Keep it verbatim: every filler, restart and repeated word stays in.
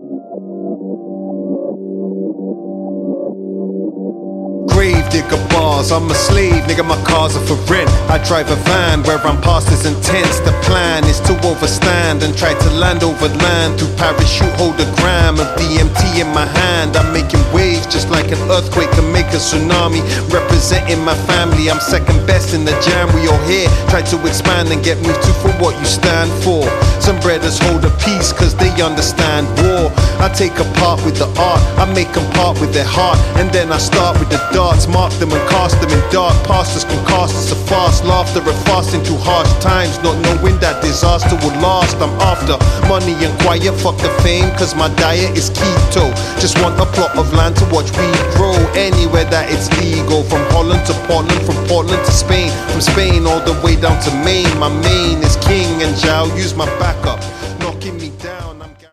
Grave digger bars, I'm a slave, nigga, my cars are for rent. I drive a van where I'm past is intense. The plan is to overstand and try to land over land. Through parachute, hold a gram of D M T in my hand. I'm making waves just like an earthquake can make a tsunami. Representing my family, I'm second best in the jam. We all here, try to expand and get moved to for what you stand for. Some brothers hold a peace cause they understand war. I take a part with the art, I make them part with their heart. And then I start with the darts, mark them and cast them in dark. Pastors can cast us a fast laughter and fasting through harsh times, not knowing that disaster will last. I'm after money and quiet, fuck the fame, cause my diet is keto. Just want a plot of land to watch weed grow anywhere that it's legal. From Holland to Portland, from Portland to Spain, from Spain all the way down to Maine. My main is king and I'll use my backup, knocking me